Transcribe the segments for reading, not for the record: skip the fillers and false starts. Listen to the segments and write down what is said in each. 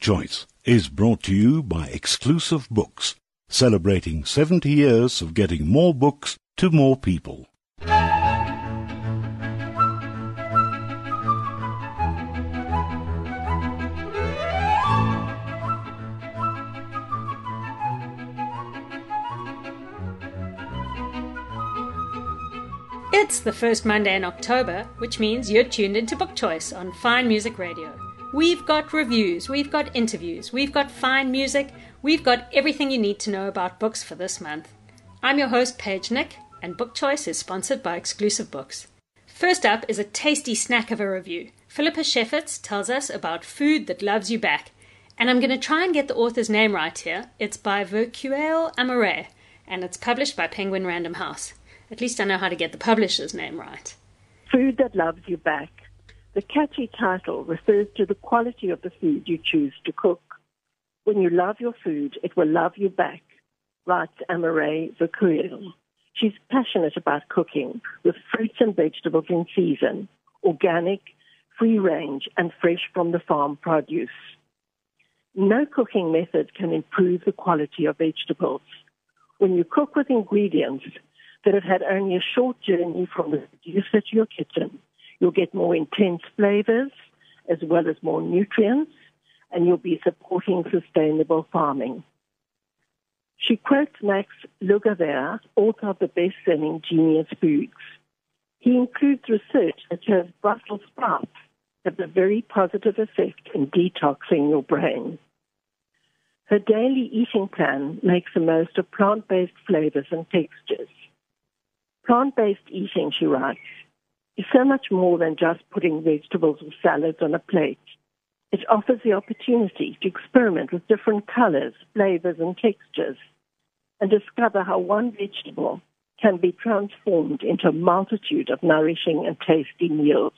Choice is brought to you by Exclusive Books, celebrating 70 years of getting more books to more people. It's the first Monday in October, which means you're tuned into Book Choice on Fine Music Radio. We've got reviews, we've got interviews, we've got fine music, we've got everything you need to know about books for this month. I'm your host, Paige Nick, and Book Choice is sponsored by Exclusive Books. First up is a tasty snack of a review. Philippa Shefferts tells us about Food That Loves You Back, and I'm going to try and get the author's name right here. It's by Vircueil Amaret, and it's published by Penguin Random House. At least I know how to get the publisher's name right. Food That Loves You Back. The catchy title refers to the quality of the food you choose to cook. When you love your food, it will love you back, writes Amaret Vircueil. She's passionate about cooking with fruits and vegetables in season, organic, free-range, and fresh from the farm produce. No cooking method can improve the quality of vegetables. When you cook with ingredients that have had only a short journey from the producer to your kitchen, you'll get more intense flavors as well as more nutrients, and you'll be supporting sustainable farming. She quotes Max Lagavère, author of the best-selling Genius Foods. He includes research that shows Brussels sprouts have a very positive effect in detoxing your brain. Her daily eating plan makes the most of plant-based flavors and textures. Plant-based eating, she writes, is so much more than just putting vegetables or salads on a plate. It offers the opportunity to experiment with different colors, flavors, and textures, and discover how one vegetable can be transformed into a multitude of nourishing and tasty meals.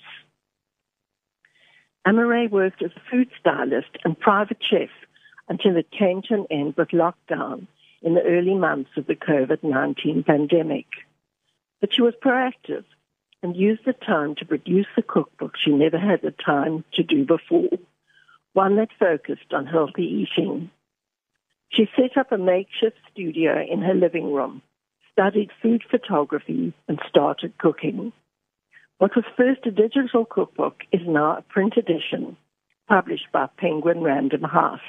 Amaret worked as a food stylist and private chef until it came to an end with lockdown in the early months of the COVID-19 pandemic. But she was proactive and used the time to produce the cookbook she never had the time to do before, one that focused on healthy eating. She set up a makeshift studio in her living room, studied food photography, and started cooking. What was first a digital cookbook is now a print edition published by Penguin Random House.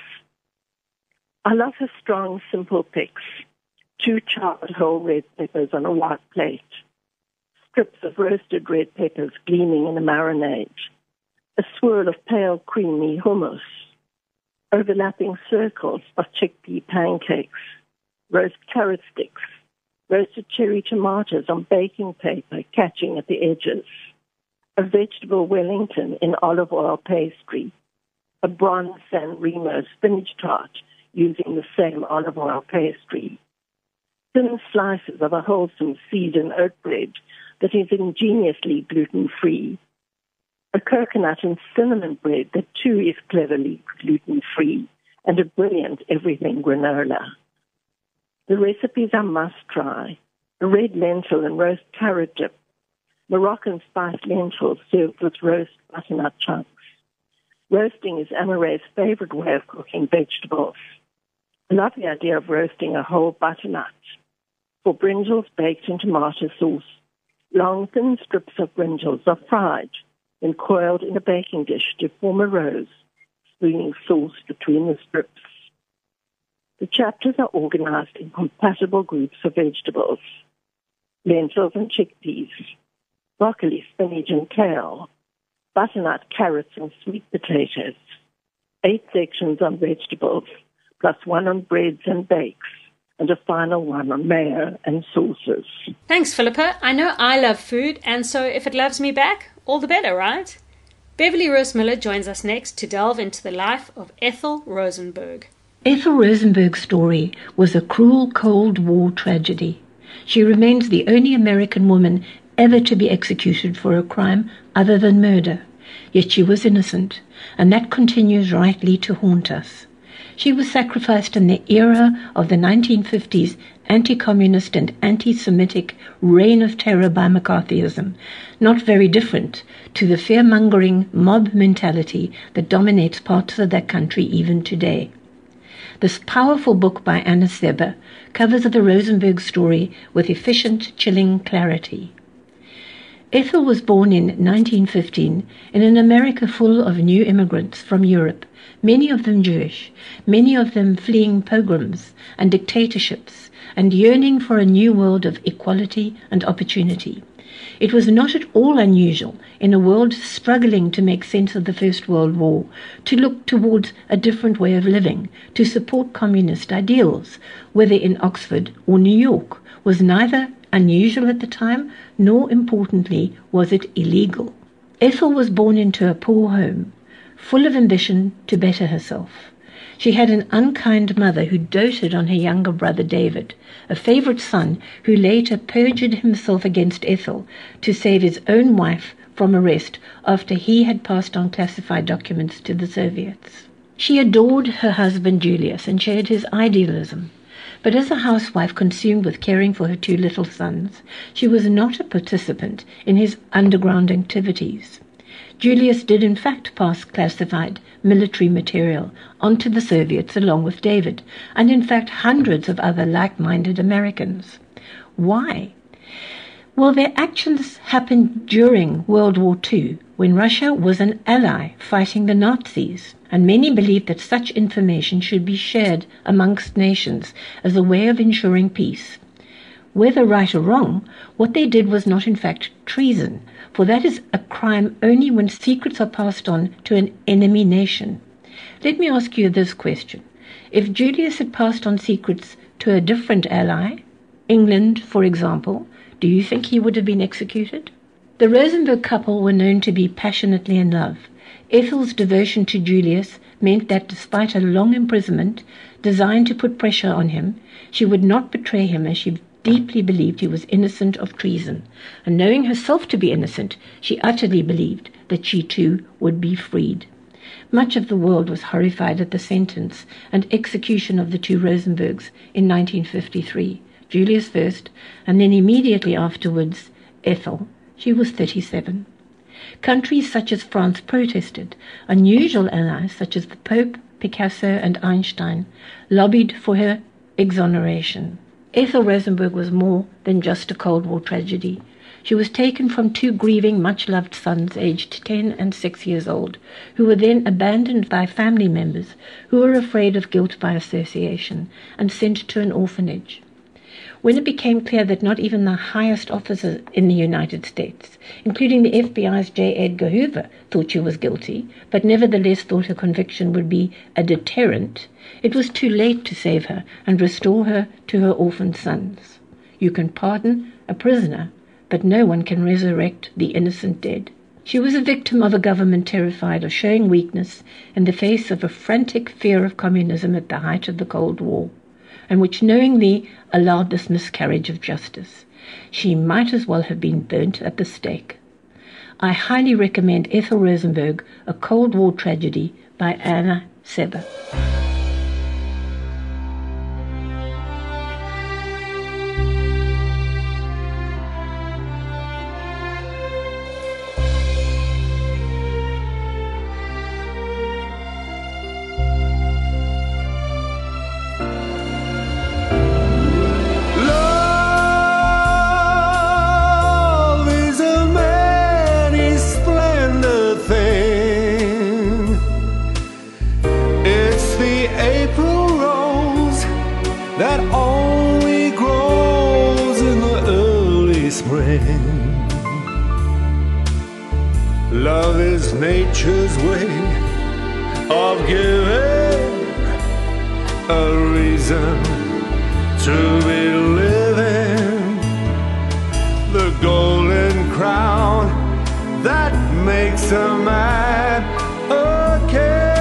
I love her strong, simple picks. 2 charred whole red peppers on a white plate, strips of roasted red peppers gleaming in a marinade, a swirl of pale creamy hummus, overlapping circles of chickpea pancakes, roast carrot sticks, roasted cherry tomatoes on baking paper catching at the edges, a vegetable Wellington in olive oil pastry, a bronze San Remo spinach tart using the same olive oil pastry, thin slices of a wholesome seed and oat bread that is ingeniously gluten-free, a coconut and cinnamon bread that too is cleverly gluten-free, and a brilliant everything granola. The recipes are must-try: a red lentil and roast carrot dip, Moroccan spiced lentils served with roast butternut chunks. Roasting is Amaret's favorite way of cooking vegetables. I love the idea of roasting a whole butternut. For brinjals baked in tomato sauce, long thin strips of brinjals are fried and coiled in a baking dish to form a rose, spooning sauce between the strips. The chapters are organized in compatible groups of vegetables: lentils and chickpeas, broccoli, spinach, and kale, butternut, carrots, and sweet potatoes, 8 sections on vegetables, plus 1 on breads and bakes, and a final 1 on mayo and sauces. Thanks, Philippa. I know I love food, and so if it loves me back, all the better, right? Beverly Rose Miller joins us next to delve into the life of Ethel Rosenberg. Ethel Rosenberg's story was a cruel Cold War tragedy. She remains the only American woman ever to be executed for a crime other than murder. Yet she was innocent, and that continues rightly to haunt us. She was sacrificed in the era of the 1950s anti-communist and anti-Semitic reign of terror by McCarthyism, not very different to the fear-mongering mob mentality that dominates parts of that country even today. This powerful book by Anna Seba covers the Rosenberg story with efficient, chilling clarity. Ethel was born in 1915 in an America full of new immigrants from Europe, many of them Jewish, many of them fleeing pogroms and dictatorships and yearning for a new world of equality and opportunity. It was not at all unusual in a world struggling to make sense of the First World War to look towards a different way of living, to support communist ideals, whether in Oxford or New York, was neither unusual at the time, nor, importantly, was it illegal. Ethel was born into a poor home, full of ambition to better herself. She had an unkind mother who doted on her younger brother David, a favorite son who later perjured himself against Ethel to save his own wife from arrest after he had passed on classified documents to the Soviets. She adored her husband Julius and shared his idealism. But as a housewife consumed with caring for her two little sons, she was not a participant in his underground activities. Julius did in fact pass classified military material onto the Soviets along with David, and in fact hundreds of other like-minded Americans. Why? Well, their actions happened during World War II, when Russia was an ally fighting the Nazis, and many believed that such information should be shared amongst nations as a way of ensuring peace. Whether right or wrong, what they did was not in fact treason, for that is a crime only when secrets are passed on to an enemy nation. Let me ask you this question. If Julius had passed on secrets to a different ally, England, for example, do you think he would have been executed? The Rosenberg couple were known to be passionately in love. Ethel's devotion to Julius meant that despite a long imprisonment designed to put pressure on him, she would not betray him, as she deeply believed he was innocent of treason. And knowing herself to be innocent, she utterly believed that she too would be freed. Much of the world was horrified at the sentence and execution of the two Rosenbergs in 1953. Julius first, and then immediately afterwards Ethel. She was 37. Countries such as France protested. Unusual allies such as the Pope, Picasso, and Einstein lobbied for her exoneration. Ethel Rosenberg was more than just a Cold War tragedy. She was taken from two grieving, much-loved sons aged 10 and 6 years old, who were then abandoned by family members who were afraid of guilt by association and sent to an orphanage. When it became clear that not even the highest officers in the United States, including the FBI's J. Edgar Hoover, thought she was guilty, but nevertheless thought her conviction would be a deterrent, it was too late to save her and restore her to her orphaned sons. You can pardon a prisoner, but no one can resurrect the innocent dead. She was a victim of a government terrified of showing weakness in the face of a frantic fear of communism at the height of the Cold War, and which knowingly allowed this miscarriage of justice. She might as well have been burnt at the stake. I highly recommend Ethel Rosenberg, A Cold War Tragedy by Anna Seba. That only grows in the early spring. Love is nature's way of giving a reason to be living. The golden crown that makes a man a king.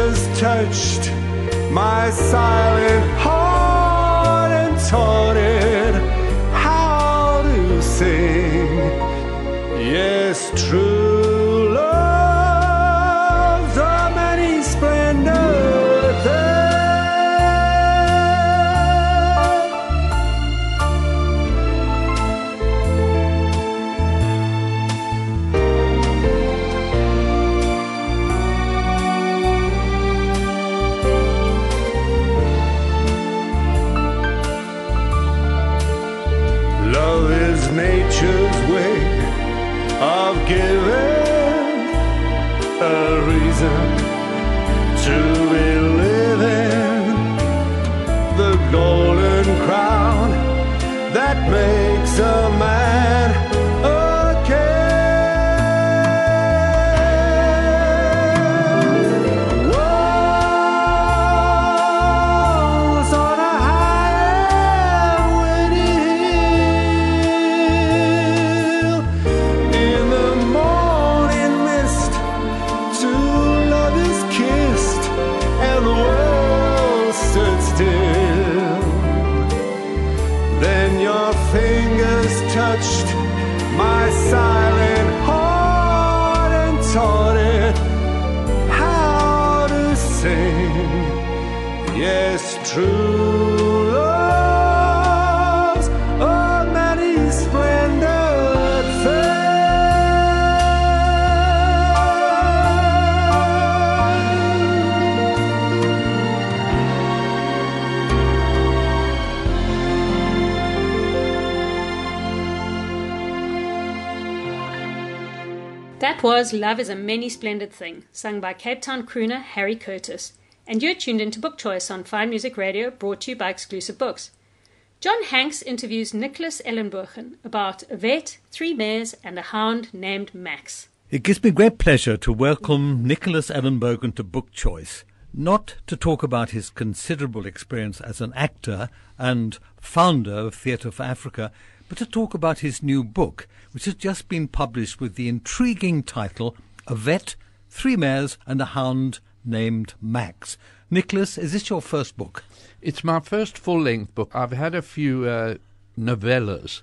fingers touched my silent heart and taught it how to sing. Yes, true love's a many splendid thing. Love is nature's way of giving a reason to be living, the golden crown that makes a man a king. Walls on a high and windy hill, in the morning mist, two lovers kissed, and the world stood still. Then your fingers touched my silent heart and taught it how to sing. Yes, true love's a many splendid thing. That was Love is a Many Splendid Thing, sung by Cape Town crooner Harry Curtis. And you're tuned into Book Choice on Fine Music Radio, brought to you by Exclusive Books. John Hanks interviews Nicholas Ellenbogen about a vet, 3 mares, and a hound named Max. It gives me great pleasure to welcome Nicholas Ellenbogen to Book Choice, not to talk about his considerable experience as an actor and founder of Theatre for Africa, but to talk about his new book, which has just been published with the intriguing title, A Vet, 3 Mares, and a Hound Named Max. Nicholas, is this your first book? It's my first full-length book. I've had a few novellas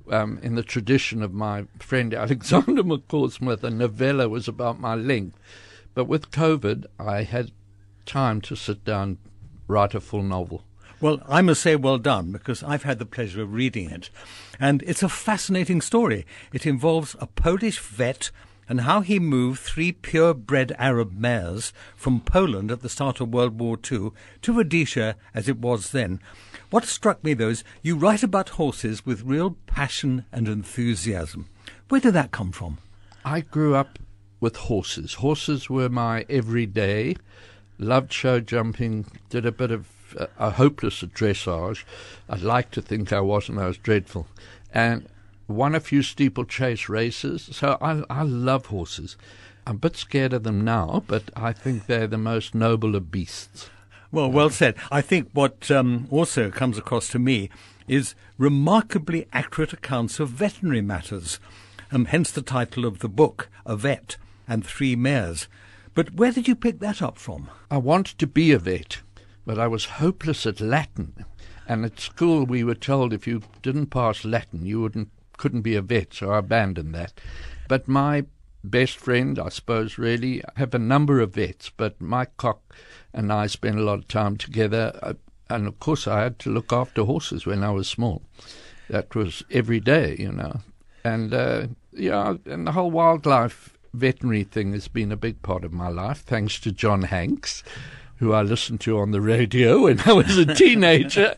in the tradition of my friend Alexander McCall Smith. A novella was about my length. But with COVID, I had time to sit down and write a full novel. Well, I must say well done, because I've had the pleasure of reading it. And it's a fascinating story. It involves a Polish vet and how he moved 3 purebred Arab mares from Poland at the start of World War II to Rhodesia as it was then. What struck me, though, is you write about horses with real passion and enthusiasm. Where did that come from? I grew up with horses. Horses were my everyday. Loved show jumping, did a bit of a hopeless at dressage. I'd like to think I wasn't. I was dreadful. And won a few steeplechase races. So I love horses. I'm a bit scared of them now, but I think they're the most noble of beasts. Well said. I think what also comes across to me is remarkably accurate accounts of veterinary matters, hence the title of the book, A Vet and 3 Mares. But where did you pick that up from? I wanted to be a vet, but I was hopeless at Latin. And at school we were told if you didn't pass Latin, you couldn't be a vet, so I abandoned that. But my best friend, I suppose, really, I have a number of vets, but Mike Cock and I spent a lot of time together. And, of course, I had to look after horses when I was small. That was every day, you know. And, and the whole wildlife veterinary thing has been a big part of my life, thanks to John Hanks, who I listened to on the radio when I was a teenager.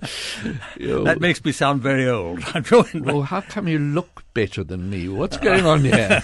That makes me sound very old. Well, how come you look better than me? What's going on here?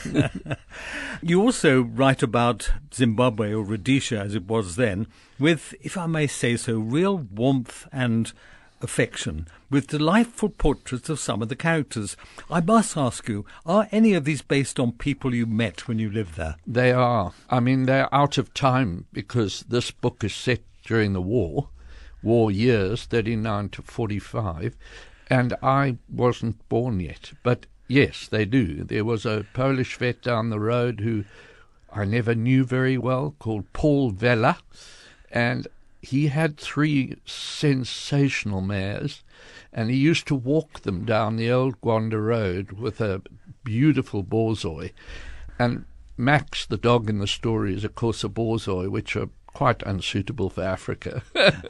You also write about Zimbabwe, or Rhodesia as it was then, with, if I may say so, real warmth and affection, with delightful portraits of some of the characters. I must ask you, are any of these based on people you met when you lived there? They are. I mean, they're out of time because this book is set during the war years, 39 to 45, and I wasn't born yet. But yes, they do. There was a Polish vet down the road who I never knew very well, called Paul Vella, And he had 3 sensational mares, and he used to walk them down the old Gwanda Road with a beautiful borzoi. And Max, the dog in the story, is of course a borzoi, which are quite unsuitable for Africa.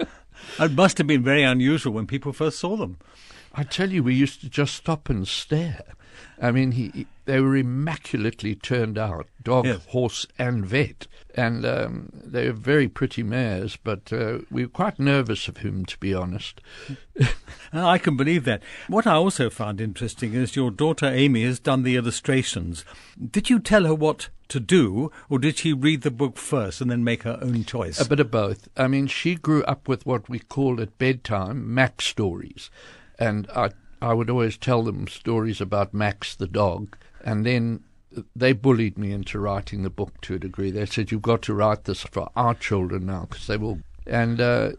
It must have been very unusual when people first saw them. I tell you, we used to just stop and stare. I mean, they were immaculately turned out, dog, Yes. horse and vet. And they were very pretty mares, but we were quite nervous of him, to be honest. I can believe that. What I also found interesting is your daughter Amy has done the illustrations. Did you tell her what to do, or did she read the book first and then make her own choice? A bit of both. I mean, she grew up with what we called at bedtime Max stories. And I would always tell them stories about Max the dog, and then they bullied me into writing the book to a degree. They said, you've got to write this for our children now, because they will. And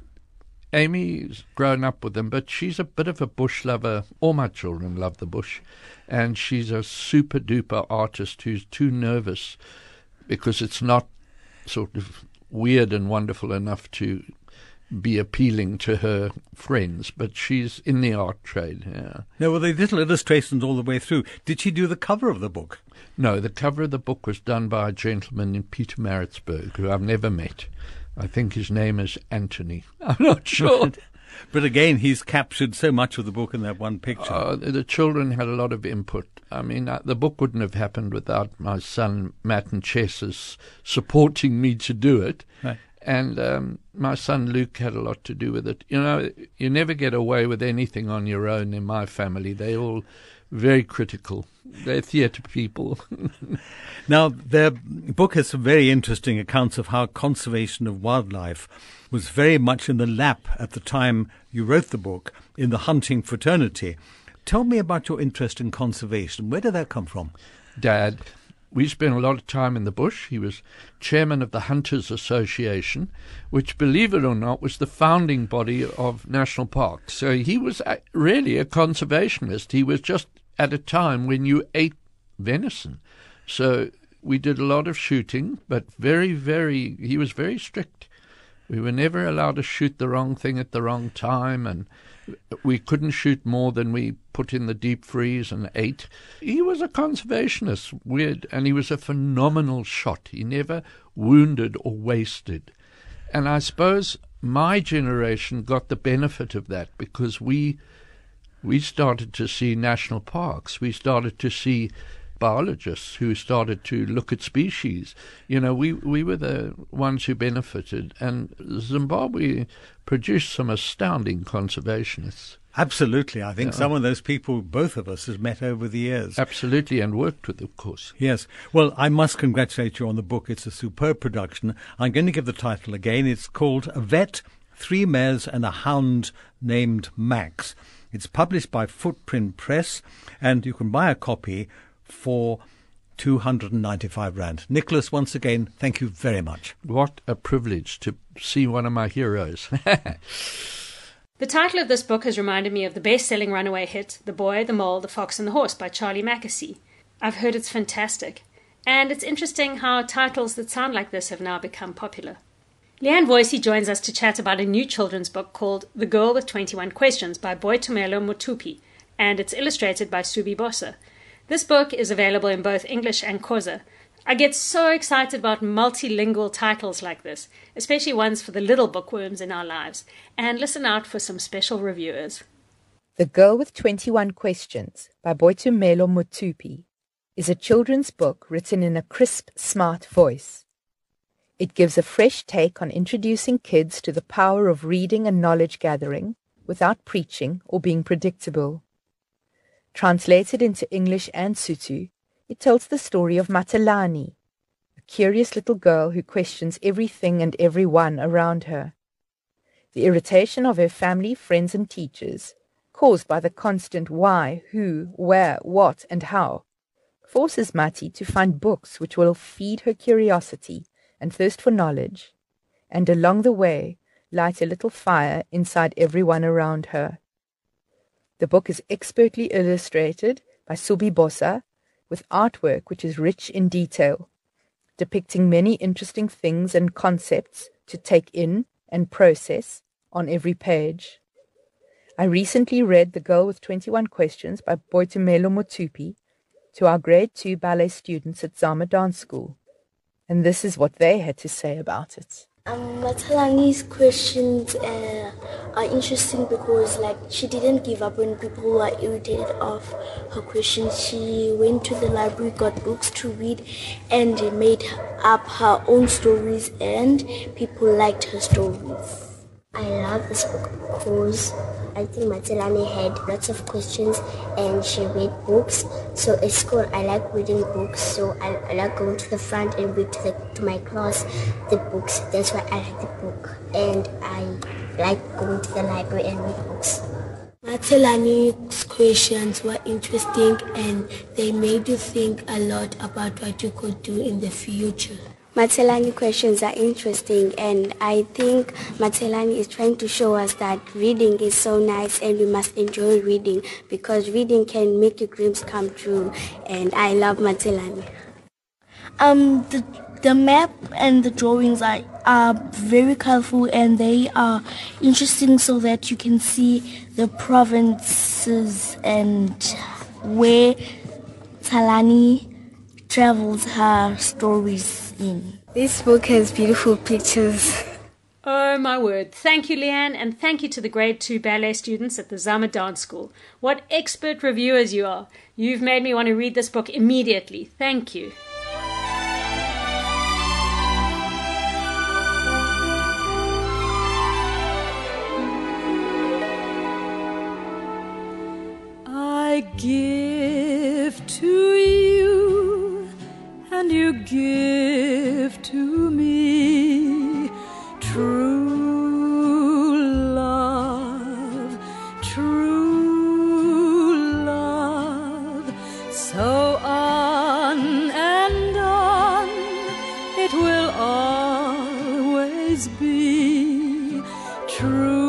Amy's grown up with them, but she's a bit of a bush lover. All my children love the bush. And she's a super-duper artist who's too nervous because it's not sort of weird and wonderful enough to be appealing to her friends, but she's in the art trade. Yeah. There were the little illustrations all the way through. Did she do the cover of the book? No, the cover of the book was done by a gentleman in Pietermaritzburg who I've never met. I think his name is Anthony. I'm not sure. But again, he's captured so much of the book in that one picture. The children had a lot of input. I mean, the book wouldn't have happened without my son, Matt and Chess's supporting me to do it. Right. And my son Luke had a lot to do with it. You know, you never get away with anything on your own in my family. They're all very critical. They're theatre people. Now, the book has some very interesting accounts of how conservation of wildlife was very much in the lap at the time you wrote the book in the hunting fraternity. Tell me about your interest in conservation. Where did that come from? Dad, we spent a lot of time in the bush. He was chairman of the Hunters Association, which, believe it or not, was the founding body of national parks. So he was really a conservationist. He was just at a time when you ate venison. So we did a lot of shooting, but he was very strict. We were never allowed to shoot the wrong thing at the wrong time, and we couldn't shoot more than we put in the deep freeze and ate. He was a conservationist, weird, and he was a phenomenal shot. He never wounded or wasted. And I suppose my generation got the benefit of that because we started to see national parks. We started to see biologists who started to look at species. You know, we were the ones who benefited, and Zimbabwe produced some astounding conservationists. Absolutely. I think some of those people, both of us, has met over the years. Absolutely, and worked with, of course. Yes. Well, I must congratulate you on the book. It's a superb production. I'm going to give the title again. It's called A Vet, 3 Mares and a Hound Named Max. It's published by Footprint Press, and you can buy a copy for 295 Rand. Nicholas, once again, thank you very much. What a privilege to see one of my heroes. The title of this book has reminded me of the best-selling runaway hit, The Boy, the Mole, the Fox and the Horse by Charlie Mackesy. I've heard it's fantastic. And it's interesting how titles that sound like this have now become popular. Leanne Voicey joins us to chat about a new children's book called The Girl with 21 Questions by Boitumelo Mothupi, and it's illustrated by Subi Bossa. This book is available in both English and Xhosa. I get so excited about multilingual titles like this, especially ones for the little bookworms in our lives. And listen out for some special reviewers. The Girl with 21 Questions by Boitumelo Mothupi is a children's book written in a crisp, smart voice. It gives a fresh take on introducing kids to the power of reading and knowledge gathering without preaching or being predictable. Translated into English and Sotho, it tells the story of Matalani, a curious little girl who questions everything and everyone around her. The irritation of her family, friends and teachers, caused by the constant why, who, where, what and how, forces Mati to find books which will feed her curiosity and thirst for knowledge, and along the way light a little fire inside everyone around her. The book is expertly illustrated by Subi Bossa, with artwork which is rich in detail, depicting many interesting things and concepts to take in and process on every page. I recently read The Girl with 21 Questions by Boitumelo Mothupi to our grade 2 ballet students at Zama Dance School, and this is what they had to say about it. Mathalangi's questions are interesting because she didn't give up when people were irritated of her questions. She went to the library, got books to read, and made up her own stories, and people liked her stories. I love this book because I think Matselani had lots of questions and she read books. So at school I like reading books, so I like going to the front and read to my class the books. That's why I like the book, and I like going to the library and read books. Matselani's questions were interesting and they made you think a lot about what you could do in the future. Matselani questions are interesting, and I think Matselani is trying to show us that reading is so nice and we must enjoy reading because reading can make your dreams come true, and I love Matselani. The map and the drawings are very colorful and they are interesting so that you can see the provinces and where Thalani travels her stories in. This book has beautiful pictures. Oh my word. Thank you, Leanne, and thank you to the grade 2 ballet students at the Zama Dance School. What expert reviewers you are. You've made me want to read this book immediately. Thank you. I give to you and you give to me true love, so on and on it will always be true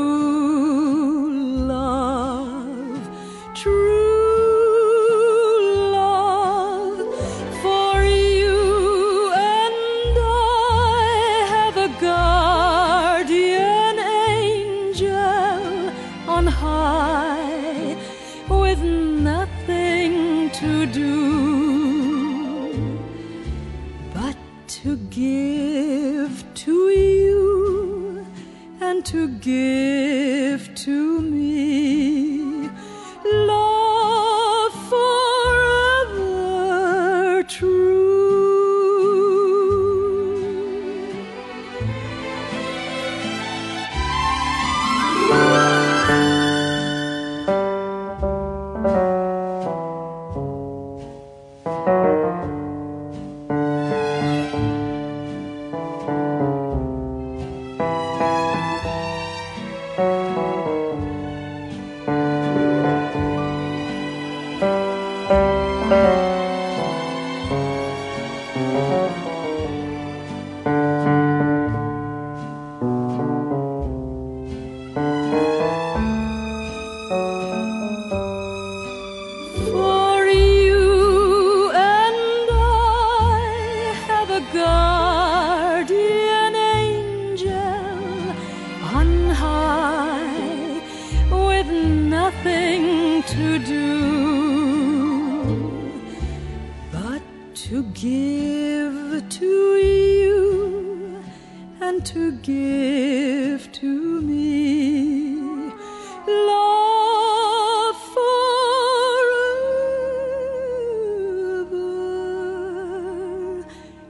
love, for you and I have a guardian angel on high with nothing to do but to give to you and to give to me love forever true. For you and I have a guardian angel on high with nothing to do but to give to you and to give to me love forever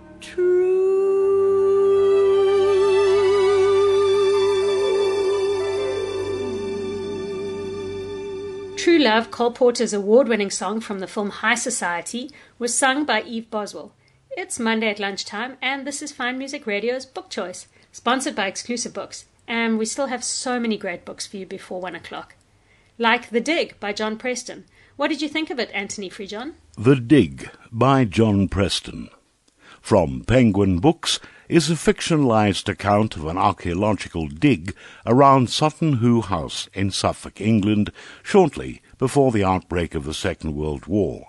True Love, Cole Porter's award-winning song from the film High Society, was sung by Eve Boswell. It's Monday at lunchtime, and this is Fine Music Radio's Book Choice, sponsored by Exclusive Books, and we still have so many great books for you before 1 o'clock. Like The Dig by John Preston. What did you think of it, Anthony Freejohn? The Dig by John Preston. From Penguin Books is a fictionalized account of an archaeological dig around Sutton Hoo House in Suffolk, England, shortly before the outbreak of the Second World War.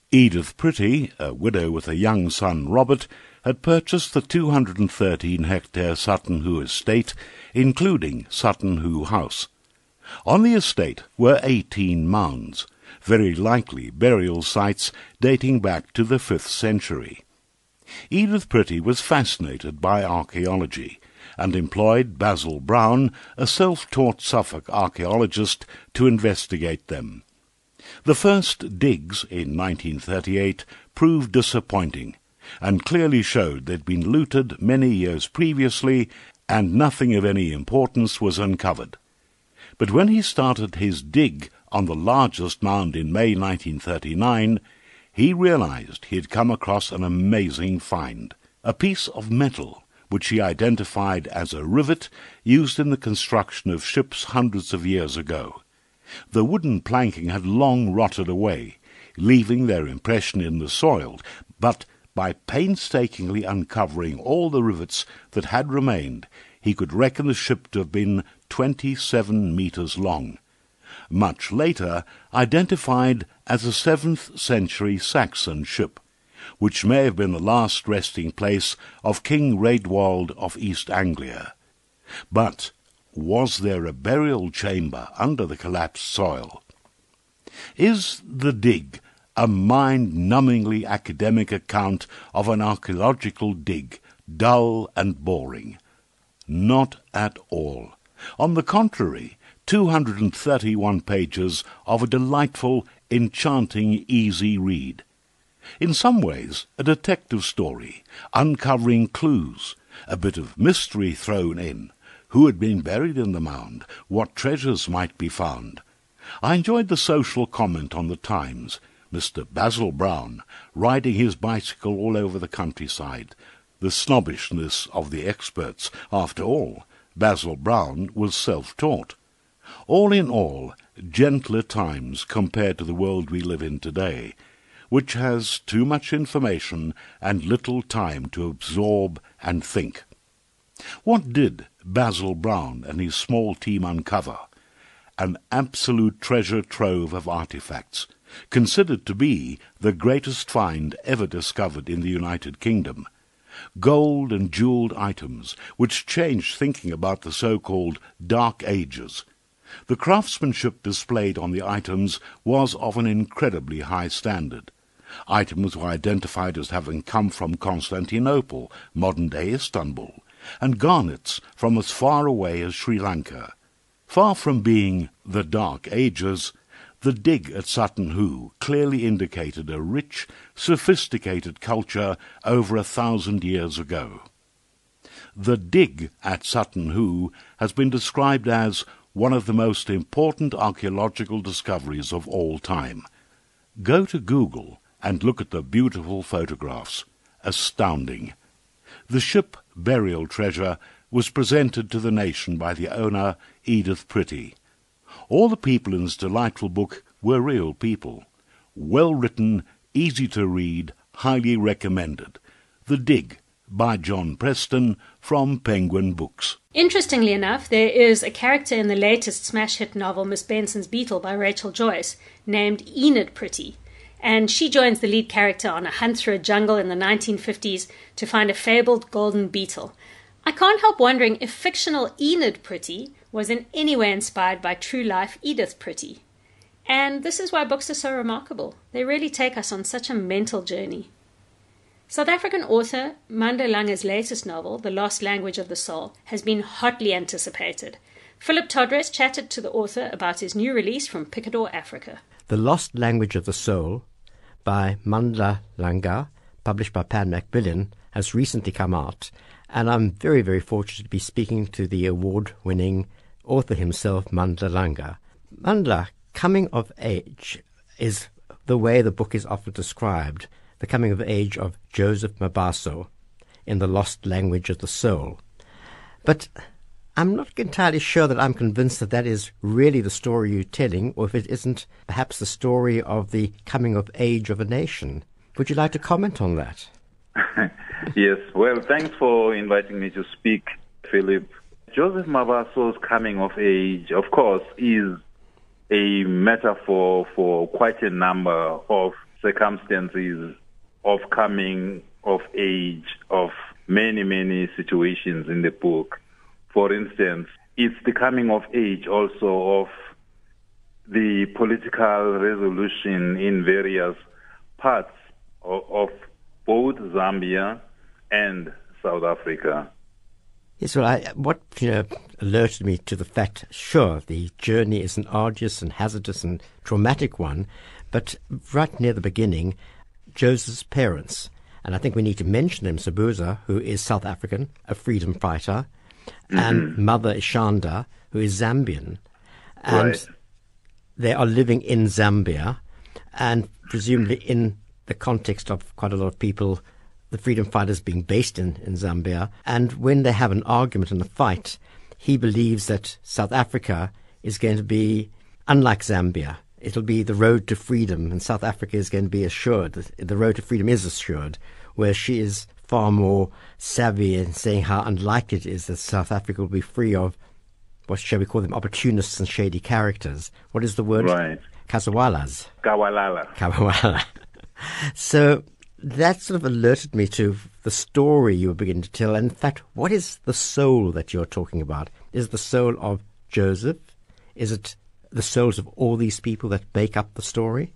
Edith Pretty, a widow with a young son Robert, had purchased the 213-hectare Sutton Hoo estate, including Sutton Hoo House. On the estate were 18 mounds, very likely burial sites dating back to the 5th century. Edith Pretty was fascinated by archaeology and employed Basil Brown, a self-taught Suffolk archaeologist, to investigate them. The first digs in 1938 proved disappointing and clearly showed they'd been looted many years previously and nothing of any importance was uncovered. But when he started his dig on the largest mound in May 1939, he realized he had come across an amazing find, a piece of metal which he identified as a rivet used in the construction of ships hundreds of years ago. The wooden planking had long rotted away, leaving their impression in the soil, but by painstakingly uncovering all the rivets that had remained, he could reckon the ship to have been 27 meters long. Much later identified as a 7th century Saxon ship, which may have been the last resting place of King Raedwald of East Anglia. But was there a burial chamber under the collapsed soil? Is the dig a mind-numbingly academic account of an archaeological dig, dull and boring? Not at all. On the contrary, 231 pages of a delightful, enchanting, easy read. In some ways, a detective story, uncovering clues, a bit of mystery thrown in. Who had been buried in the mound? What treasures might be found? I enjoyed the social comment on the Times, Mr. Basil Brown riding his bicycle all over the countryside, the snobbishness of the experts. After all, Basil Brown was self-taught. All in all, gentler times compared to the world we live in today, which has too much information and little time to absorb and think. What did Basil Brown and his small team uncover? An absolute treasure trove of artifacts, considered to be the greatest find ever discovered in the United Kingdom. Gold and jewelled items which changed thinking about the so-called Dark Ages. The craftsmanship displayed on the items was of an incredibly high standard. Items were identified as having come from Constantinople, modern-day Istanbul, and garnets from as far away as Sri Lanka. Far from being the Dark Ages, the dig at Sutton Hoo clearly indicated a rich, sophisticated culture over 1,000 years ago. The dig at Sutton Hoo has been described as one of the most important archaeological discoveries of all time. Go to Google and look at the beautiful photographs. Astounding. The ship burial treasure was presented to the nation by the owner, Edith Pretty. All the people in this delightful book were real people. Well written, easy to read, highly recommended. The Dig, by John Preston, from Penguin Books. Interestingly enough, there is a character in the latest smash hit novel Miss Benson's Beetle by Rachel Joyce named Enid Pretty, and she joins the lead character on a hunt through a jungle in the 1950s to find a fabled golden beetle. I can't help wondering if fictional Enid Pretty was in any way inspired by true-life Edith Pretty. And this is why books are so remarkable. They really take us on such a mental journey. South African author Manda Lange's latest novel, The Lost Language of the Soul, has been hotly anticipated. Philip Todres chatted to the author about his new release from Picador, Africa. The Lost Language of the Soul, by Manda Lange, published by Pan Macmillan, has recently come out, and I'm very, very fortunate to be speaking to the award-winning author himself, Manda Lange. Manda, coming of age is the way the book is often described, the coming of age of Joseph Mabaso in The Lost Language of the Soul. But I'm not entirely sure that I'm convinced that that is really the story you're telling, or if it isn't perhaps the story of the coming of age of a nation. Would you like to comment on that? Yes, well, thanks for inviting me to speak, Philip. Joseph Mabaso's coming of age, of course, is a metaphor for quite a number of circumstances of coming of age of many, many situations in the book. For instance, it's the coming of age also of the political resolution in various parts of both Zambia and South Africa. Yes, well, what alerted me to the fact, sure, the journey is an arduous and hazardous and traumatic one, but right near the beginning, Joseph's parents, and I think we need to mention him, Sobhuza, who is South African, a freedom fighter, and mother is Shanda, who is Zambian, and they are living in Zambia, and presumably in the context of quite a lot of people, the freedom fighters being based in Zambia. And when they have an argument and a fight, he believes that South Africa is going to be unlike Zambia. It'll be the road to freedom, and South Africa is going to be assured. The road to freedom is assured, where she is far more savvy in saying how unlikely it is that South Africa will be free of, what shall we call them, opportunists and shady characters. What is the word? Right. Kazawalas. Kawalala. So that sort of alerted me to the story you were beginning to tell. And in fact, what is the soul that you're talking about? Is it the soul of Joseph? Is it the souls of all these people that make up the story?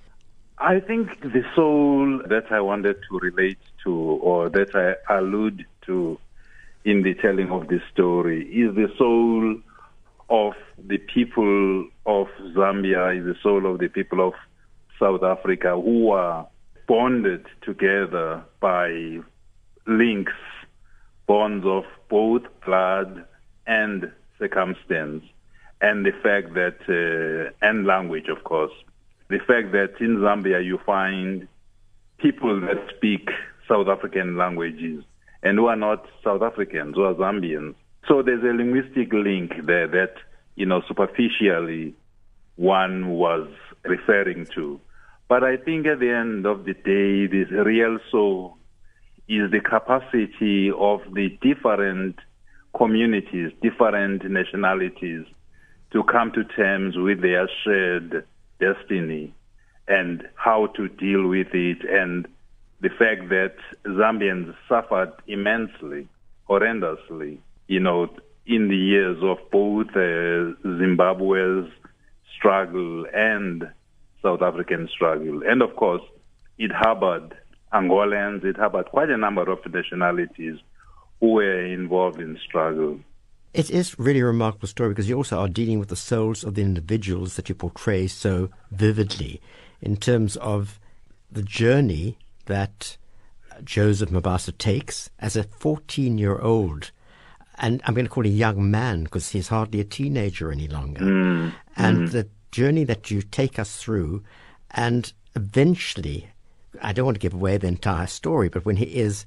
I think the soul that I wanted to relate to, or that I allude to in the telling of this story, is the soul of the people of Zambia, is the soul of the people of South Africa, who are bonded together by links, bonds of both blood and circumstance, and the fact that, and language, of course, the fact that in Zambia you find people that speak South African languages and who are not South Africans, who are Zambians. So there's a linguistic link there that, superficially one was referring to. But I think at the end of the day, this real soul is the capacity of the different communities, different nationalities, to come to terms with their shared destiny and how to deal with it, and the fact that Zambians suffered immensely, horrendously, in the years of both Zimbabwe's struggle and South African struggle. And of course, it harbored Angolans, it harbored quite a number of nationalities who were involved in struggle. It is really a remarkable story because you also are dealing with the souls of the individuals that you portray so vividly in terms of the journey that Joseph Mabasa takes as a 14-year-old. And I'm going to call him a young man because he's hardly a teenager any longer. And the journey that you take us through, and eventually, I don't want to give away the entire story, but when he is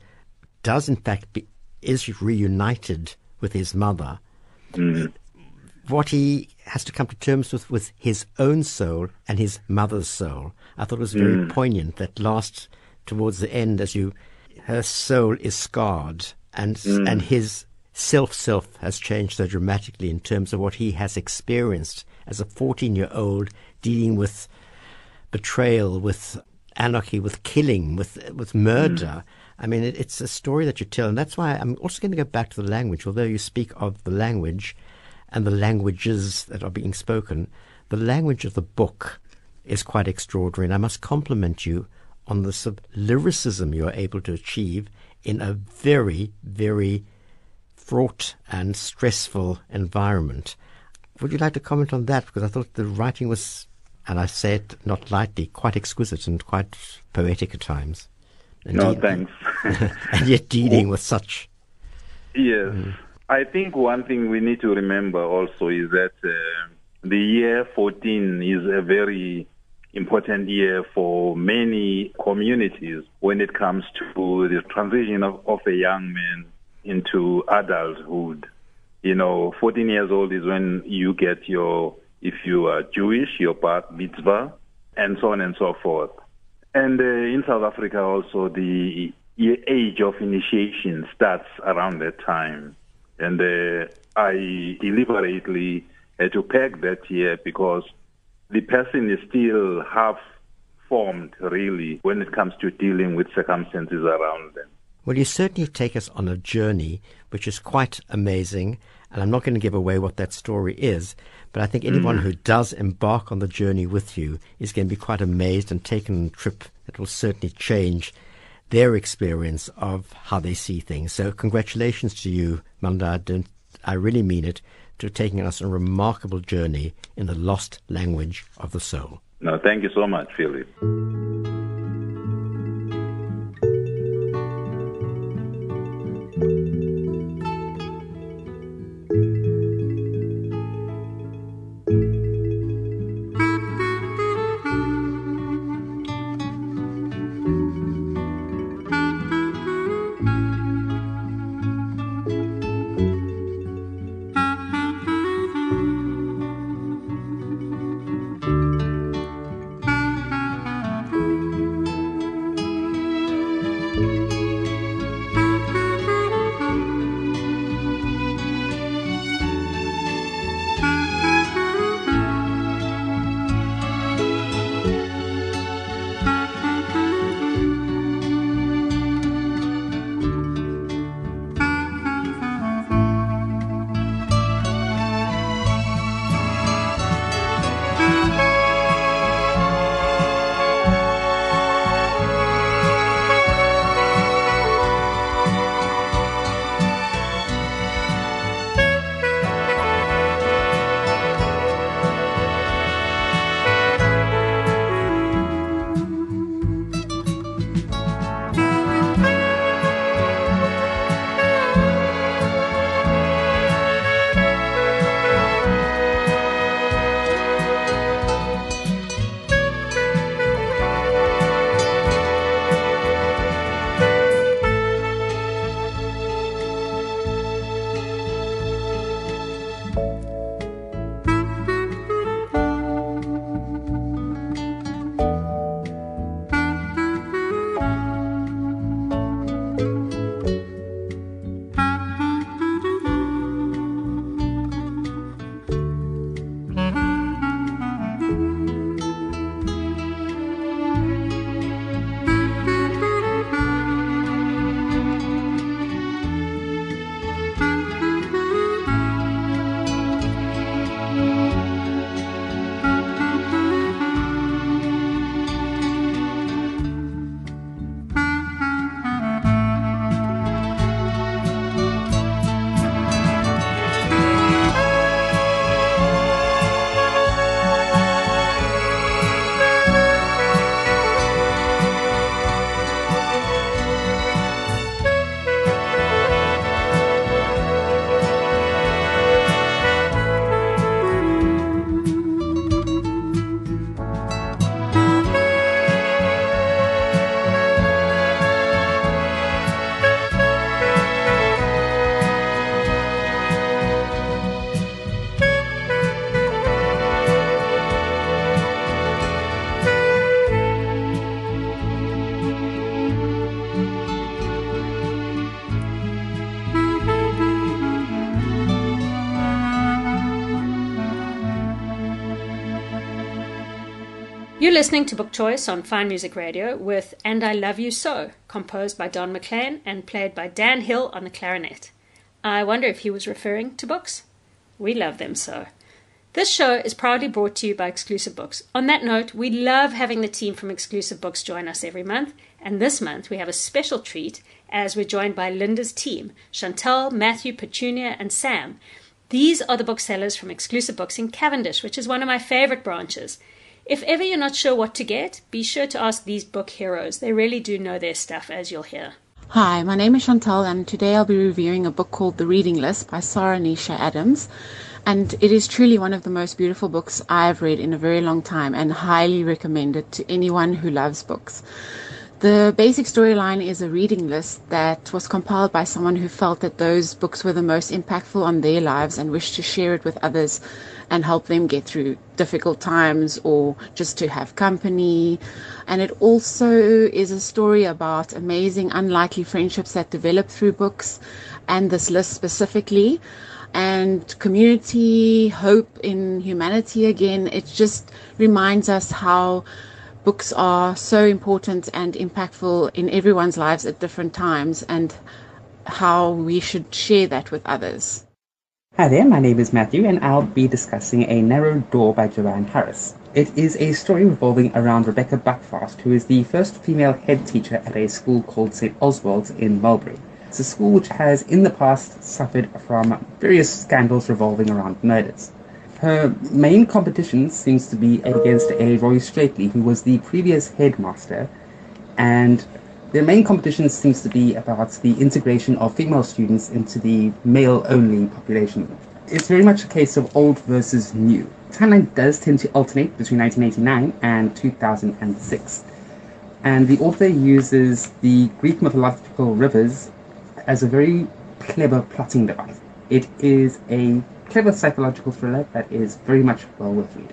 reunited with his mother, what he has to come to terms with his own soul and his mother's soul. I thought it was very poignant, that last towards the end, her soul is scarred, and his self has changed so dramatically in terms of what he has experienced as a 14-year-old, dealing with betrayal, with anarchy, with killing, with murder. I mean, it's a story that you tell, and that's why I'm also going to go back to the language. Although you speak of the language and the languages that are being spoken, the language of the book is quite extraordinary, and I must compliment you on the sort of lyricism you are able to achieve in a very, very fraught and stressful environment. Would you like to comment on that? Because I thought the writing was, and I say it not lightly, quite exquisite and quite poetic at times. Thanks. And yet dealing with such. Yes. I think one thing we need to remember also is that the year 14 is a very important year for many communities when it comes to the transition of a young man into adulthood. 14 years old is when you get if you are Jewish, your bar mitzvah, and so on and so forth. And in South Africa also, the age of initiation starts around that time. And I deliberately had to peg that year because the person is still half formed, really, when it comes to dealing with circumstances around them. Well, you certainly take us on a journey, which is quite amazing, and I'm not going to give away what that story is, but I think anyone who does embark on the journey with you is going to be quite amazed and taken on a trip that will certainly change their experience of how they see things. So congratulations to you, Manda. I really mean it, to taking us on a remarkable journey in the lost language of the soul. No, thank you so much, Philip. You're listening to Book Choice on Fine Music Radio with And I Love You So, composed by Don McLean and played by Dan Hill on the clarinet. I wonder if he was referring to books? We love them so. This show is proudly brought to you by Exclusive Books. On that note, we love having the team from Exclusive Books join us every month, and this month we have a special treat as we're joined by Linda's team, Chantal, Matthew, Petunia, and Sam. These are the booksellers from Exclusive Books in Cavendish, which is one of my favorite branches. If ever you're not sure what to get, be sure to ask these book heroes. They really do know their stuff, as you'll hear. Hi, my name is Chantal, and today I'll be reviewing a book called The Reading List by Sarah Nisha Adams. And it is truly one of the most beautiful books I've read in a very long time, and highly recommend it to anyone who loves books. The basic storyline is a reading list that was compiled by someone who felt that those books were the most impactful on their lives and wished to share it with others and help them get through difficult times or just to have company. And it also is a story about amazing, unlikely friendships that develop through books, and this list specifically, and community, hope in humanity again. It just reminds us how books are so important and impactful in everyone's lives at different times, and how we should share that with others. Hi there, my name is Matthew, and I'll be discussing A Narrow Door by Joanne Harris. It is a story revolving around Rebecca Buckfast, who is the first female head teacher at a school called St. Oswald's in Mulberry. It's a school which has in the past suffered from various scandals revolving around murders. Her main competition seems to be against a Roy Straightley, who was the previous headmaster, and their main competition seems to be about the integration of female students into the male-only population. It's very much a case of old versus new. The timeline does tend to alternate between 1989 and 2006. And the author uses the Greek mythological rivers as a very clever plotting device. It is a clever psychological thriller that is very much well worth reading.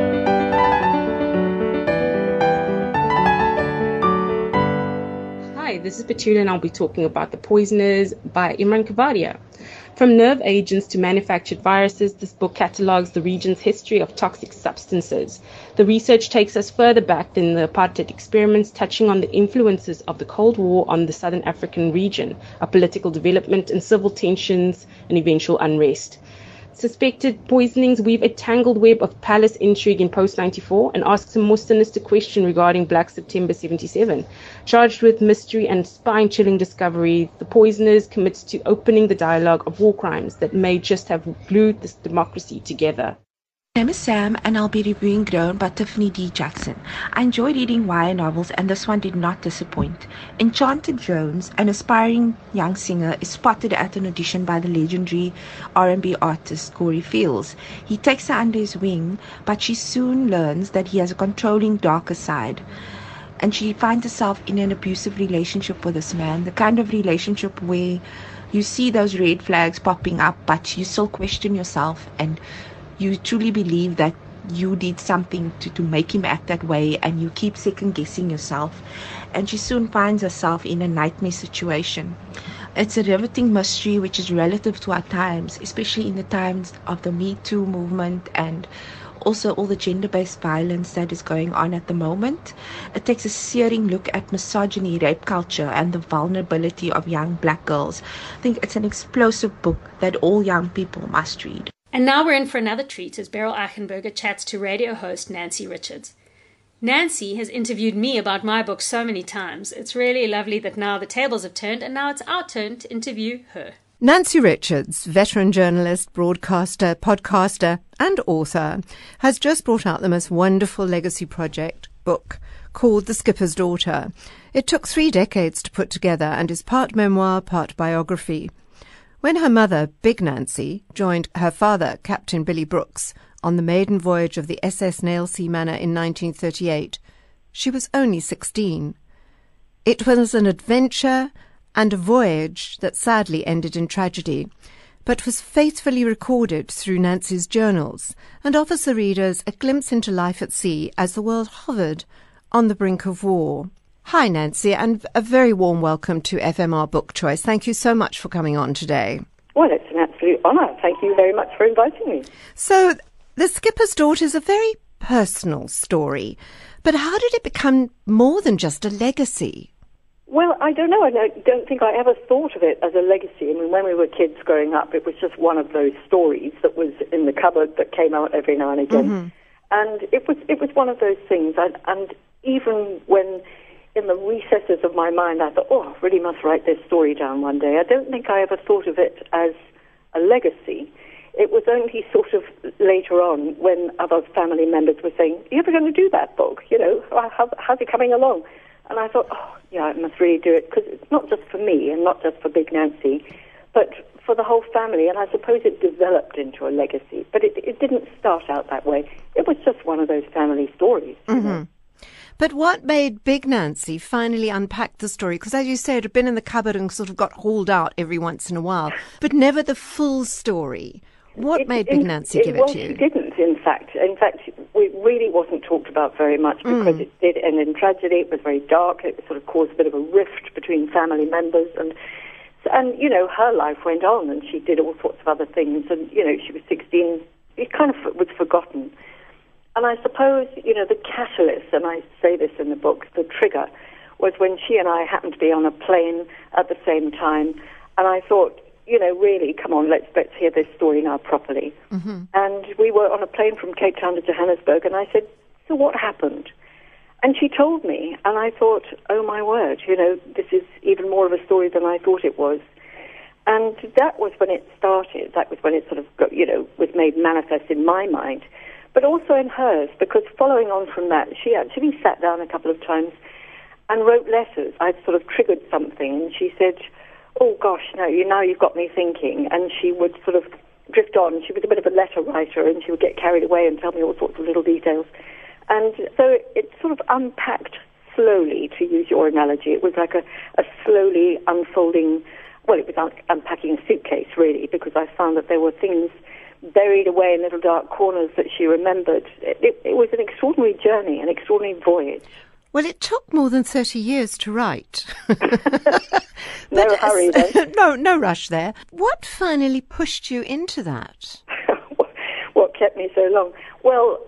Hi, this is Petula, and I'll be talking about The Poisoners by Imran Kavadia. From nerve agents to manufactured viruses, this book catalogues the region's history of toxic substances. The research takes us further back than the apartheid experiments, touching on the influences of the Cold War on the Southern African region, a political development and civil tensions and eventual unrest. Suspected poisonings weave a tangled web of palace intrigue in post-94 and asks a more sinister question regarding Black September 77. Charged with mystery and spine-chilling discovery, The Poisoners commits to opening the dialogue of war crimes that may just have glued this democracy together. My name is Sam, and I'll be reviewing Grown by Tiffany D. Jackson. I enjoy reading YA novels, and this one did not disappoint. Enchanted Jones, an aspiring young singer, is spotted at an audition by the legendary R&B artist Corey Fields. He takes her under his wing, but she soon learns that he has a controlling, darker side. And she finds herself in an abusive relationship with this man, the kind of relationship where you see those red flags popping up, but you still question yourself, and you truly believe that you did something to make him act that way, and you keep second-guessing yourself. And she soon finds herself in a nightmare situation. It's a riveting mystery which is relative to our times, especially in the times of the Me Too movement and also all the gender-based violence that is going on at the moment. It takes a searing look at misogyny, rape culture, and the vulnerability of young black girls. I think it's an explosive book that all young people must read. And now we're in for another treat as Beryl Eichenberger chats to radio host Nancy Richards. Nancy has interviewed me about my book so many times. It's really lovely that now the tables have turned and now it's our turn to interview her. Nancy Richards, veteran journalist, broadcaster, podcaster and author, has just brought out the most wonderful legacy project book called The Skipper's Daughter. It took 3 decades to put together and is part memoir, part biography. When her mother, Big Nancy, joined her father, Captain Billy Brooks, on the maiden voyage of the SS Nailsea Manor in 1938, she was only 16. It was an adventure and a voyage that sadly ended in tragedy, but was faithfully recorded through Nancy's journals and offers the readers a glimpse into life at sea as the world hovered on the brink of war. Hi, Nancy, and a very warm welcome to FMR Book Choice. Thank you so much for coming on today. Well, it's an absolute honour. Thank you very much for inviting me. So, The Skipper's Daughter is a very personal story, but how did it become more than just a legacy? Well, I don't know. I don't think I ever thought of it as a legacy. I mean, when we were kids growing up, it was just one of those stories that was in the cupboard that came out every now and again. Mm-hmm. And it was one of those things. And even when in the recesses of my mind I thought, I really must write this story down one day, I don't think I ever thought of it as a legacy. It was only sort of later on when other family members were saying, are you ever going to do that book? You know, how's it coming along? And I thought, yeah, I must really do it, because it's not just for me and not just for Big Nancy, but for the whole family. And I suppose it developed into a legacy, but it didn't start out that way. It was just one of those family stories. Mm-hmm. You know? But what made Big Nancy finally unpack the story? Because as you said, it had been in the cupboard and sort of got hauled out every once in a while, but never the full story. What made Big Nancy give it to you? It didn't, in fact. In fact, it really wasn't talked about very much because it did end in tragedy. It was very dark. It sort of caused a bit of a rift between family members. And you know, her life went on and she did all sorts of other things. And, you know, she was 16. It kind of was forgotten. And I suppose, the catalyst, and I say this in the book, the trigger, was when she and I happened to be on a plane at the same time. And I thought, really, come on, let's hear this story now properly. Mm-hmm. And we were on a plane from Cape Town to Johannesburg, and I said, so what happened? And she told me, and I thought, oh my word, this is even more of a story than I thought it was. And that was when it started. That was when it sort of, was made manifest in my mind, but also in hers, because following on from that, she actually sat down a couple of times and wrote letters. I'd sort of triggered something, and she said, oh gosh, no, now you've got me thinking. And she would sort of drift on. She was a bit of a letter writer, and she would get carried away and tell me all sorts of little details. And so it sort of unpacked slowly, to use your analogy. It was like a slowly unfolding, well, it was unpacking a suitcase, really, because I found that there were things buried away in little dark corners that she remembered. It was an extraordinary journey, an extraordinary voyage. Well, it took more than 30 years to write. No hurry, though. No rush there. What finally pushed you into that? What kept me so long? Well,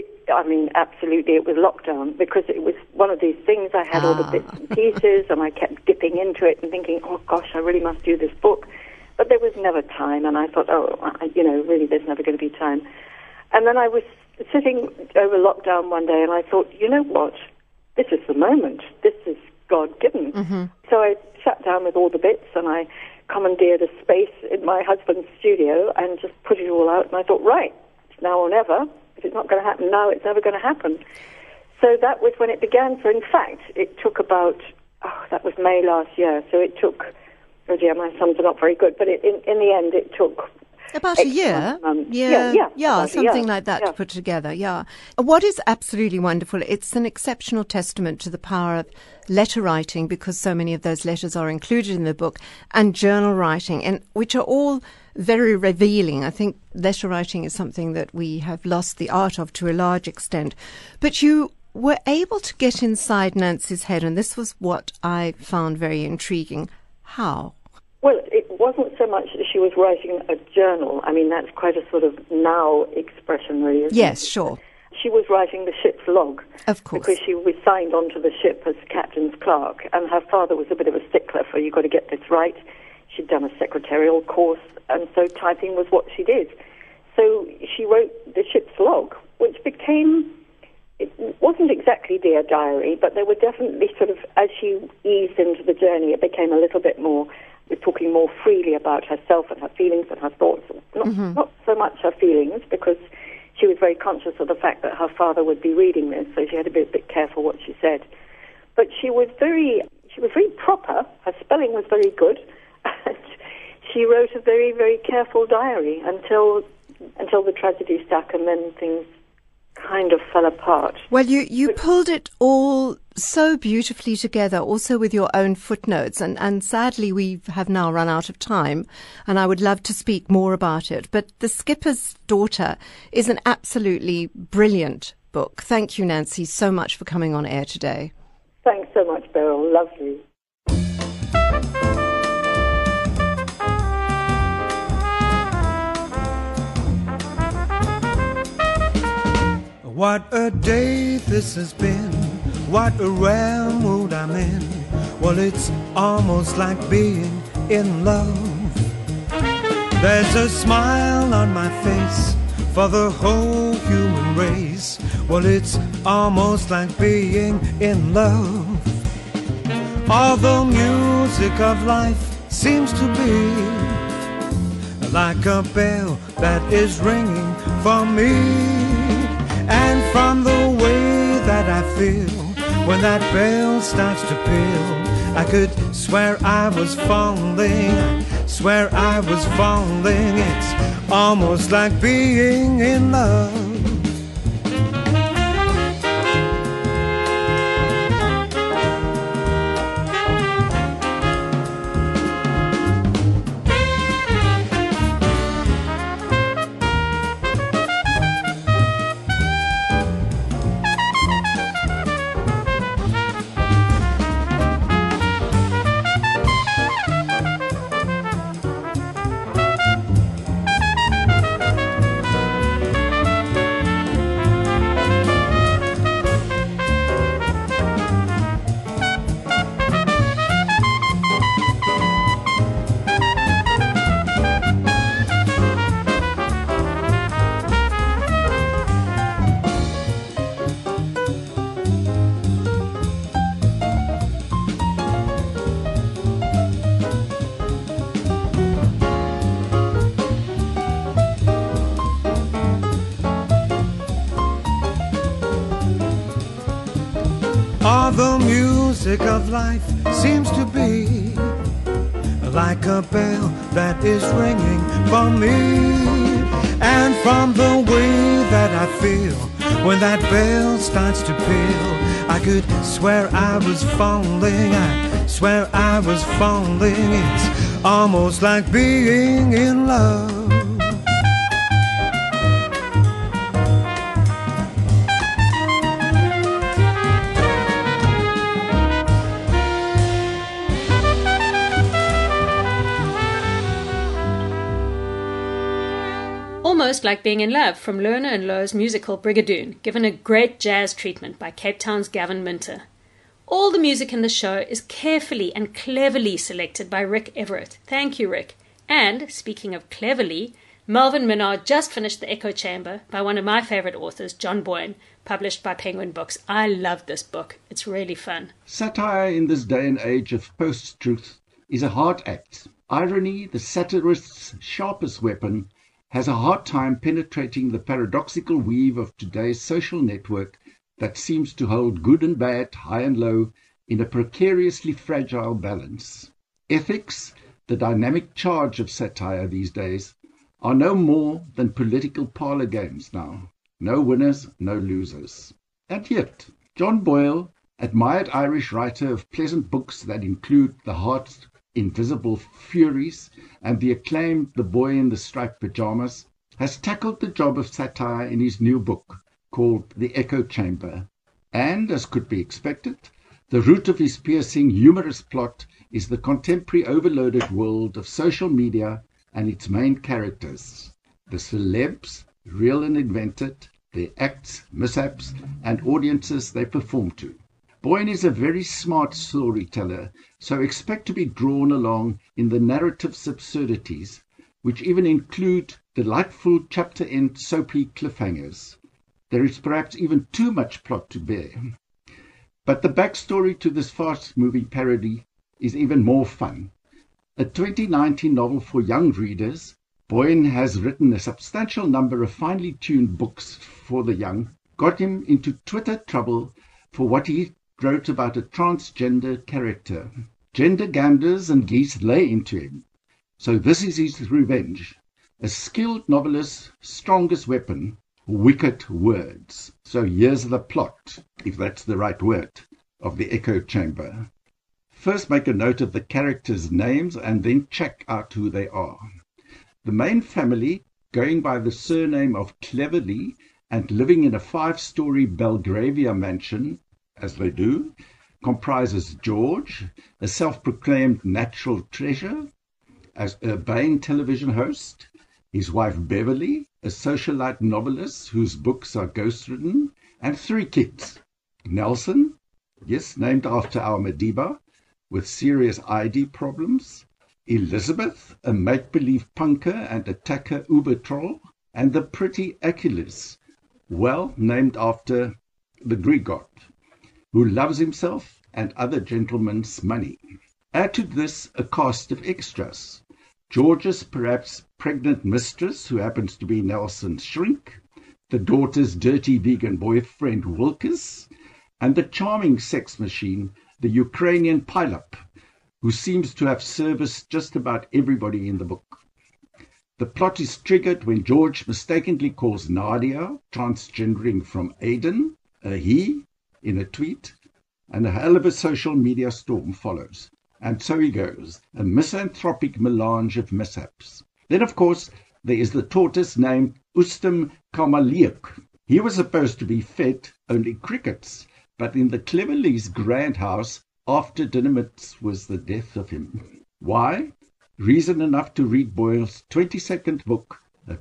absolutely, it was lockdown, because it was one of these things. I had all the bits and pieces, and I kept dipping into it and thinking, oh gosh, I really must do this book. But there was never time, and I thought, really, there's never going to be time. And then I was sitting over lockdown one day, and I thought, you know what? This is the moment. This is God-given. Mm-hmm. So I sat down with all the bits, and I commandeered a space in my husband's studio and just put it all out. And I thought, right, it's now or never. If it's not going to happen now, it's never going to happen. So that was when it began. So in fact, it took about, that was May last year. So it took, oh dear, my sums are not very good, but in the end it took about a year. Yeah, something like that to put together, yeah. What is absolutely wonderful, it's an exceptional testament to the power of letter writing, because so many of those letters are included in the book, and journal writing, and which are all very revealing. I think letter writing is something that we have lost the art of to a large extent. But you were able to get inside Nancy's head, and this was what I found very intriguing. How? Well, it wasn't so much that she was writing a journal. I mean, that's quite a sort of now expression, really, isn't Yes, it? sure. She was writing the ship's log. Of course. Because she was signed onto the ship as captain's clerk, and her father was a bit of a stickler for, you've got to get this right. She'd done a secretarial course, and so typing was what she did. So she wrote the ship's log, which became, it wasn't exactly Dear Diary, but there were definitely sort of, as she eased into the journey, it became a little bit more, we're talking more freely about herself and her feelings and her thoughts. Not so much her feelings, because she was very conscious of the fact that her father would be reading this, so she had to be a bit careful what she said. But she was very proper. Her spelling was very good. And she wrote a very, very careful diary until the tragedy struck, and then things kind of fell apart. Well, you pulled it all so beautifully together, also with your own footnotes, and sadly we have now run out of time, and I would love to speak more about it. But The Skipper's Daughter is an absolutely brilliant book. Thank you, Nancy, so much for coming on air today. Thanks so much, Beryl. Lovely. What a day this has been, what a rare mood I'm in. Well, it's almost like being in love. There's a smile on my face for the whole human race. Well, it's almost like being in love. All the music of life seems to be like a bell that is ringing for me. And from the way that I feel when that bell starts to peal, I could swear I was falling, swear I was falling. It's almost like being in love. basic of life seems to be like a bell that is ringing for me. And from the way that I feel when that bell starts to peal, I could swear I was falling, I swear I was falling. It's almost like being in love. Almost Like Being in Love from Lerner and Lowe's musical Brigadoon, given a great jazz treatment by Cape Town's Gavin Minter. All the music in the show is carefully and cleverly selected by Rick Everett. Thank you, Rick. And, speaking of cleverly, Melvin Minard just finished The Echo Chamber by one of my favourite authors, John Boyne, published by Penguin Books. I love this book. It's really fun. Satire in this day and age of post-truth is a hard act. Irony, the satirist's sharpest weapon, has a hard time penetrating the paradoxical weave of today's social network that seems to hold good and bad, high and low, in a precariously fragile balance. Ethics, the dynamic charge of satire these days, are no more than political parlour games now. No winners, no losers. And yet, John Boyle, admired Irish writer of pleasant books that include The Heart's Invisible Furies and the acclaimed The Boy in the Striped Pyjamas, has tackled the job of satire in his new book called The Echo Chamber. And, as could be expected, the root of his piercing, humorous plot is the contemporary overloaded world of social media and its main characters, the celebs, real and invented, their acts, mishaps, and audiences they perform to. Boyne is a very smart storyteller, so expect to be drawn along in the narrative's absurdities, which even include delightful chapter-end soapy cliffhangers. There is perhaps even too much plot to bear. But the backstory to this fast-moving parody is even more fun. A 2019 novel for young readers, Boyne has written a substantial number of finely tuned books for the young, got him into Twitter trouble for what he wrote about a transgender character. Gender ganders and geese lay into him. So this is his revenge. A skilled novelist's strongest weapon, wicked words. So here's the plot, if that's the right word, of The Echo Chamber. First make a note of the characters' names and then check out who they are. The main family, going by the surname of Cleverly and living in a 5-story Belgravia mansion, as they do, comprises George, a self-proclaimed natural treasure, as urbane television host, his wife Beverly, a socialite novelist whose books are ghost-ridden, and 3 kids. Nelson, yes, named after our Madiba, with serious ID problems, Elizabeth, a make-believe punker and attacker uber-troll, and the pretty Achilles, well, named after the Greek god, who loves himself and other gentlemen's money. Add to this a cast of extras. George's perhaps pregnant mistress, who happens to be Nelson's shrink, the daughter's dirty vegan boyfriend Wilkes, and the charming sex machine, the Ukrainian Pileup, who seems to have serviced just about everybody in the book. The plot is triggered when George mistakenly calls Nadia, transgendering from Aiden, a he, in a tweet, and a hell of a social media storm follows. And so he goes, a misanthropic melange of mishaps. Then, of course, there is the tortoise named Ustam Kamaliuk. He was supposed to be fed only crickets, but in the Cleverly's grand house, after dinner was the death of him. Why? Reason enough to read Boyle's 22nd book, a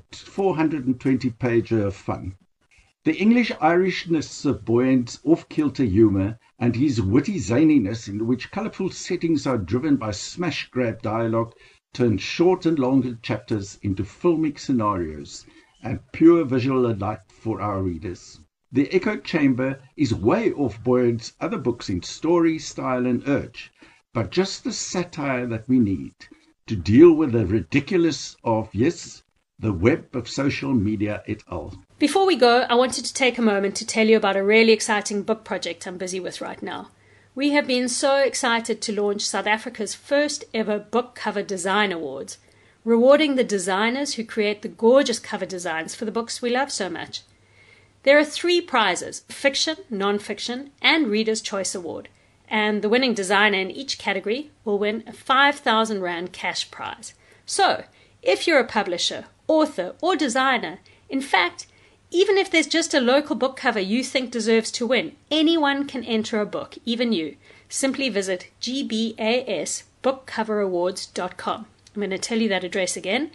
420-pager of fun. The English-Irishness of Boyne's off-kilter humour and his witty zaniness, in which colourful settings are driven by smash-grab dialogue, turn short and longer chapters into filmic scenarios and pure visual delight for our readers. The Echo Chamber is way off Boyne's other books in story, style and urge, but just the satire that we need to deal with the ridiculous of, yes, the web of social media et al. Before we go, I wanted to take a moment to tell you about a really exciting book project I'm busy with right now. we have been so excited to launch South Africa's first ever Book Cover Design Awards, rewarding the designers who create the gorgeous cover designs for the books we love so much. There are 3 prizes: Fiction, Non-Fiction, and Reader's Choice Award, and the winning designer in each category will win a 5,000 Rand cash prize. So, if you're a publisher, author, or designer, in fact, even if there's just a local book cover you think deserves to win, anyone can enter a book, even you. Simply visit gbasbookcoverawards.com. I'm going to tell you that address again,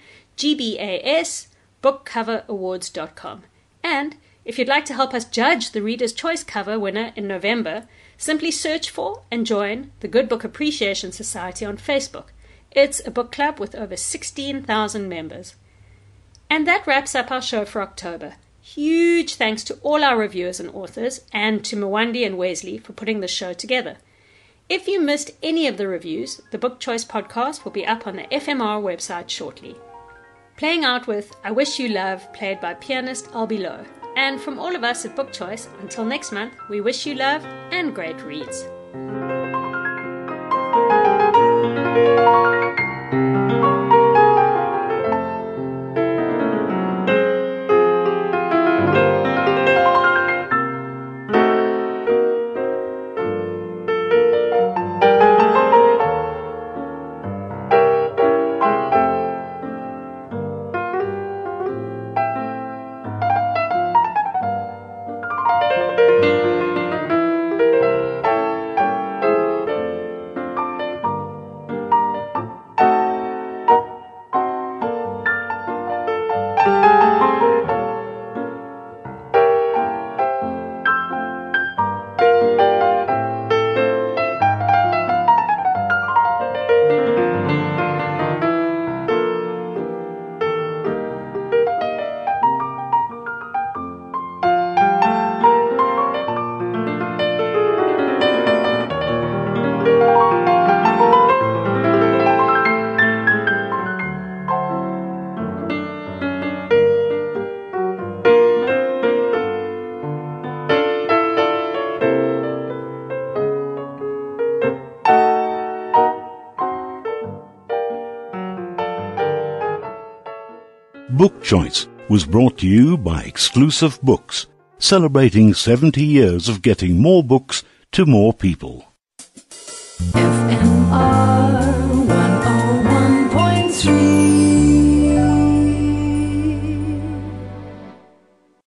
gbasbookcoverawards.com. And if you'd like to help us judge the Reader's Choice cover winner in November, simply search for and join the Good Book Appreciation Society on Facebook. It's a book club with over 16,000 members. And that wraps up our show for October. Huge thanks to all our reviewers and authors, and to Mwandi and Wesley for putting the show together. If you missed any of the reviews, the Book Choice podcast will be up on the FMR website shortly. Playing out with I Wish You Love, played by pianist Albie Lowe. And from all of us at Book Choice, until next month, we wish you love and great reads. Book Choice was brought to you by Exclusive Books, celebrating 70 years of getting more books to more people. FMR